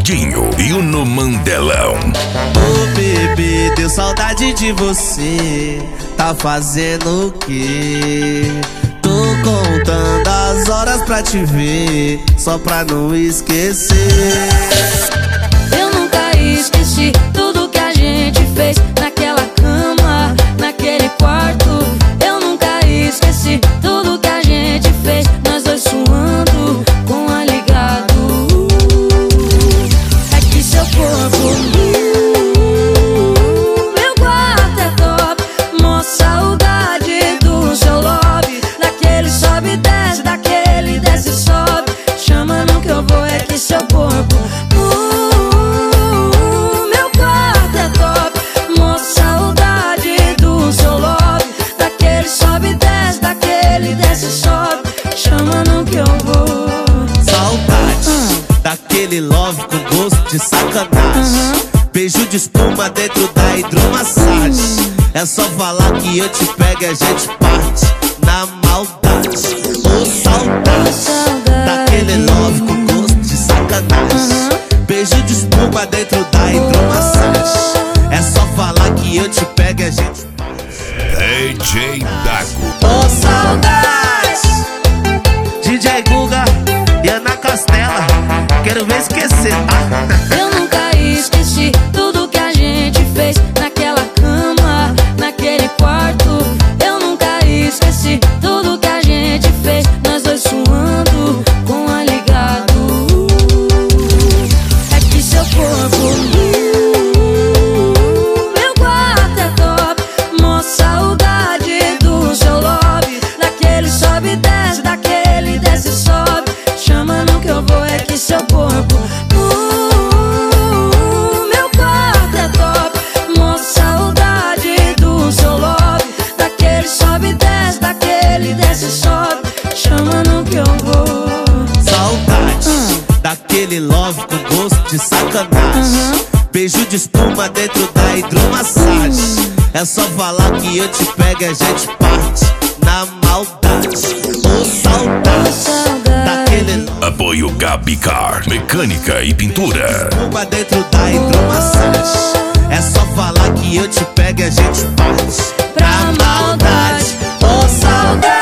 Dinho e o No Mandelão. Ô bebê, deu saudade de você. Tá fazendo o quê? Tô contando as horas pra te ver, só pra não esquecer. Eu nunca esqueci tudo que a gente fez naquela cama, naquele quarto. Eu nunca esqueci tudo que a gente fez, nós dois suando com a ligado. É que seu corpo, meu quarto é top. Mó saudade do seu lobby, daquele sobe e desce, daquele desce e sobe. Chama não que eu vou, é que seu corpo, meu quarto é top. Mó saudade do seu lobby, daquele sobe e desce, daquele desce e sobe. Chama não que eu vou. Saudade daquele love com gosto de sacanagem. Beijo de espuma dentro da hidromassagem. É só falar que eu te pego e a gente parte na maldade. Ô saudade daquele love com gosto de sacanagem. Beijo de espuma dentro da hidromassagem. É só falar que eu te pego e a gente parte. DJ Dago. Ô saudade, DJ Guga e Ana Castela. Quero ver esquecer, tá? Eu nunca esqueci tudo que a gente fez naquela cama, naquele quarto. Eu nunca esqueci tudo que a gente fez, nós dois suando com a ligado. É que seu corpo, meu quarto é top. Mó saudade do seu lobby, daquele sobe e desce, daquele desce e sobe. Chama não que eu vou, é que seu corpo, meu quarto é top. Mó saudade do seu lobby, daquele sobe e desce, daquele desce e sobe. Chama não que eu vou. Saudade daquele love com gosto de sacanagem. Beijo de espuma dentro da hidromassagem. É só falar que eu te pego e a gente parte na maldade. Ô saudade daquele love Apoio Gabi Car, mecânica e pintura. espuma dentro da hidromassagem. É só falar que eu te pego e a gente parte Pra maldade, ô saudade.